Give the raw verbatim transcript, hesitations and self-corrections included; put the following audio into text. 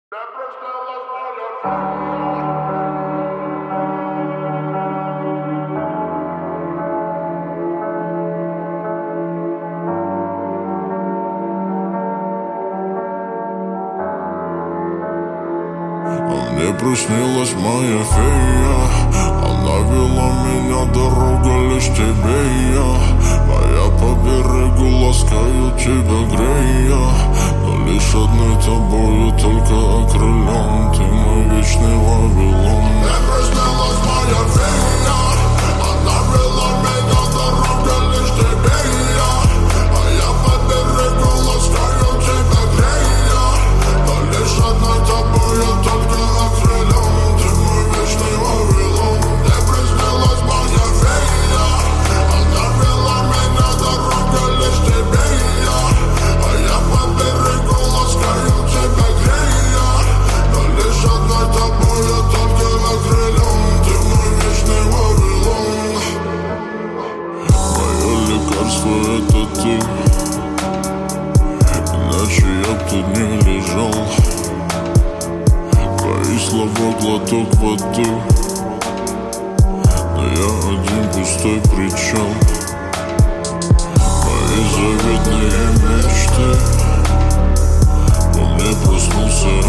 Да проснулась моя фея. А мне приснилась моя фея. Она вела меня, дорога лишь тебе и я. А я по берегу ласкаю тебя, грея. Но лишь одной тобою только окрылен. Ты мой вечный Вавилон. Мне приснилась моя фея. Она вела меня, дорога лишь тебе и я. А я по берегу ласкаю тебя, грея. Но лишь одной тобою только окрылен. Ты мой вечный Вавилон. Мне приснилась моя фея. Она вела меня, дорога лишь тебе и я. А я по берегу ласкаю тебя, грея. Но лишь одной тобою только окрылен. Ты мой вечный Вавилон. Мое лекарство это ты. Иначе я б тут не лежал. Твои слова глоток воды. Но я один пустой причал. Мои заветные мечты. Во мне проснулся